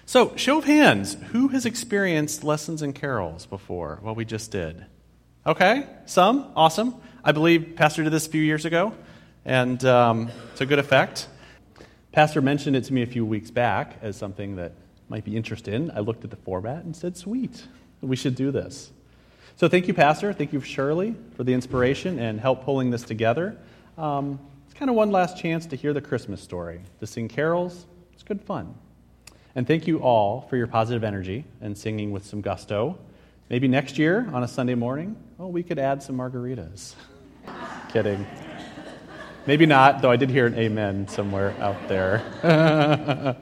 So, show of hands, who has experienced lessons and carols before? What we just did. Okay, some, awesome. I believe Pastor did this a few years ago, and it's a good effect. Pastor mentioned it to me a few weeks back as something that might be interested in. I looked at the format and said, sweet, we should do this. So thank you, Pastor. Thank you, Shirley, for the inspiration and help pulling this together. It's kind of one last chance to hear the Christmas story, to sing carols. It's good fun. And thank you all for your positive energy and singing with some gusto. Maybe next year on a Sunday morning, we could add some margaritas. Kidding. Maybe not, though I did hear an amen somewhere out there.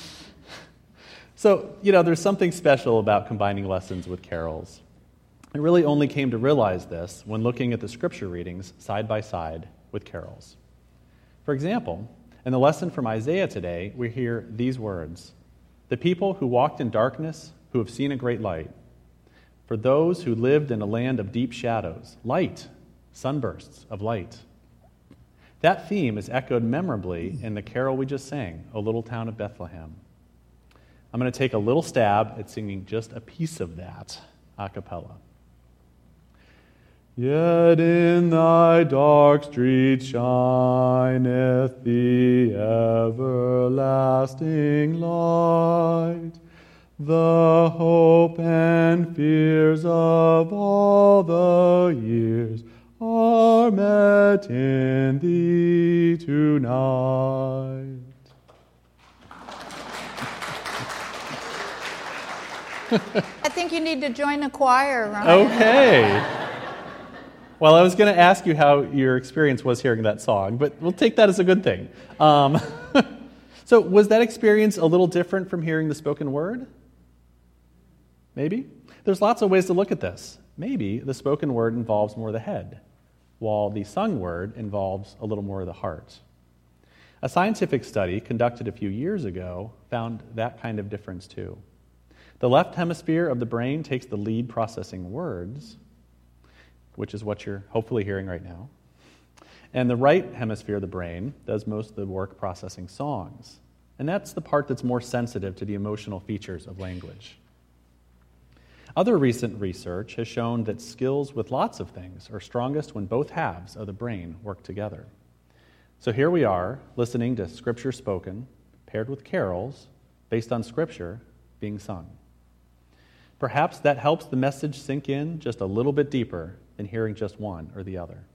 So, there's something special about combining lessons with carols. I really only came to realize this when looking at the scripture readings side by side with carols. For example, in the lesson from Isaiah today, we hear these words: "The people who walked in darkness, who have seen a great light. For those who lived in a land of deep shadows, light, sunbursts of light." That theme is echoed memorably in the carol we just sang, "O Little Town of Bethlehem." I'm going to take a little stab at singing just a piece of that a cappella. Yet in thy dark streets shineth the everlasting light. The hope and fears of all the years are met in thee tonight. I think you need to join the choir, right? Okay. Well, I was going to ask you how your experience was hearing that song, but we'll take that as a good thing. So was that experience a little different from hearing the spoken word? Maybe. There's lots of ways to look at this. Maybe the spoken word involves more of the head, while the sung word involves a little more of the heart. A scientific study conducted a few years ago found that kind of difference too. The left hemisphere of the brain takes the lead processing words, which is what you're hopefully hearing right now, and the right hemisphere of the brain does most of the work processing songs. And that's the part that's more sensitive to the emotional features of language. Other recent research has shown that skills with lots of things are strongest when both halves of the brain work together. So here we are, listening to Scripture spoken, paired with carols, based on Scripture being sung. Perhaps that helps the message sink in just a little bit deeper than hearing just one or the other.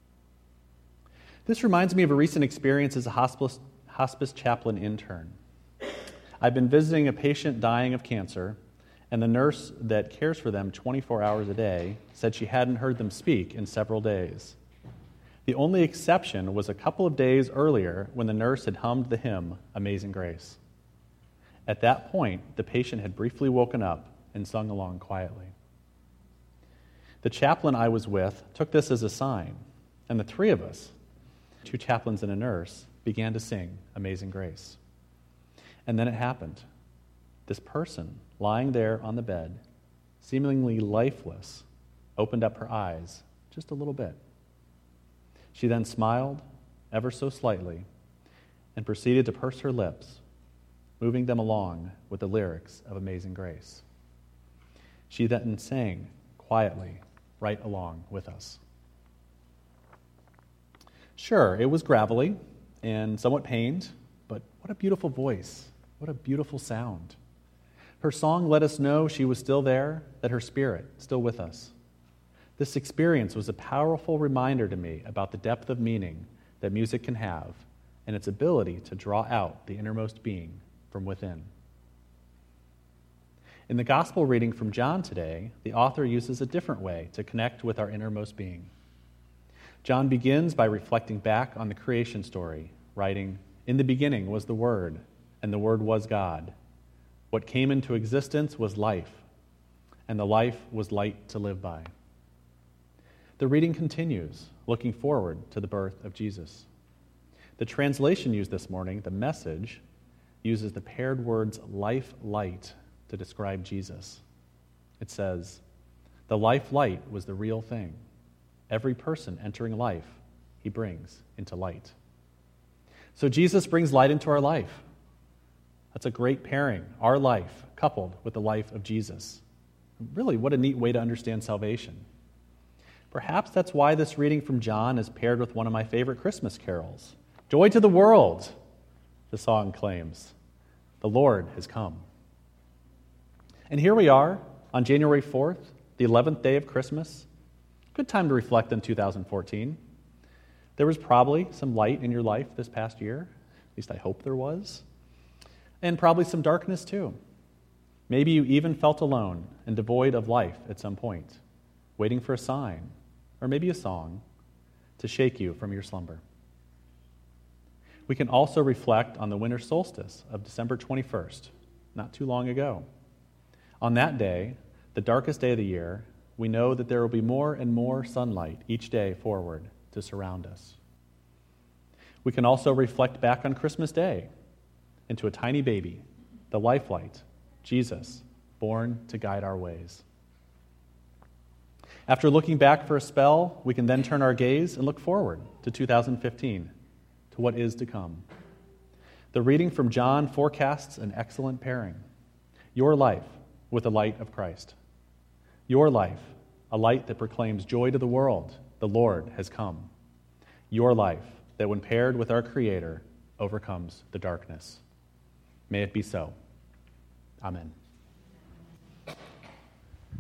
This reminds me of a recent experience as a hospice chaplain intern. I've been visiting a patient dying of cancer, and the nurse that cares for them 24 hours a day said she hadn't heard them speak in several days. The only exception was a couple of days earlier when the nurse had hummed the hymn, Amazing Grace. At that point, the patient had briefly woken up and sung along quietly. The chaplain I was with took this as a sign, and the three of us, 2 chaplains and a nurse, began to sing Amazing Grace. And then it happened. This person, lying there on the bed, seemingly lifeless, opened up her eyes just a little bit. She then smiled, ever so slightly, and proceeded to purse her lips, moving them along with the lyrics of Amazing Grace. She then sang quietly right along with us. Sure, it was gravelly and somewhat pained, but what a beautiful voice, what a beautiful sound. Her song let us know she was still there, that her spirit still with us. This experience was a powerful reminder to me about the depth of meaning that music can have and its ability to draw out the innermost being from within. In the gospel reading from John today, the author uses a different way to connect with our innermost being. John begins by reflecting back on the creation story, writing, "In the beginning was the Word, and the Word was God. What came into existence was life, and the life was light to live by." The reading continues, looking forward to the birth of Jesus. The translation used this morning, the Message, uses the paired words life light to describe Jesus. It says, "The life light was the real thing. Every person entering life, he brings into light." So Jesus brings light into our life. That's a great pairing, our life coupled with the life of Jesus. Really, what a neat way to understand salvation. Perhaps that's why this reading from John is paired with one of my favorite Christmas carols. Joy to the world, the song claims. The Lord has come. And here we are on January 4th, the 11th day of Christmas. Good time to reflect on 2014. There was probably some light in your life this past year. At least I hope there was. And probably some darkness too. Maybe you even felt alone and devoid of life at some point, waiting for a sign, or maybe a song, to shake you from your slumber. We can also reflect on the winter solstice of December 21st, not too long ago. On that day, the darkest day of the year, we know that there will be more and more sunlight each day forward to surround us. We can also reflect back on Christmas Day into a tiny baby, the lifelight, Jesus, born to guide our ways. After looking back for a spell, we can then turn our gaze and look forward to 2015, to what is to come. The reading from John forecasts an excellent pairing. Your life with the light of Christ. Your life, a light that proclaims joy to the world, the Lord has come. Your life that when paired with our Creator overcomes the darkness. May it be so. Amen.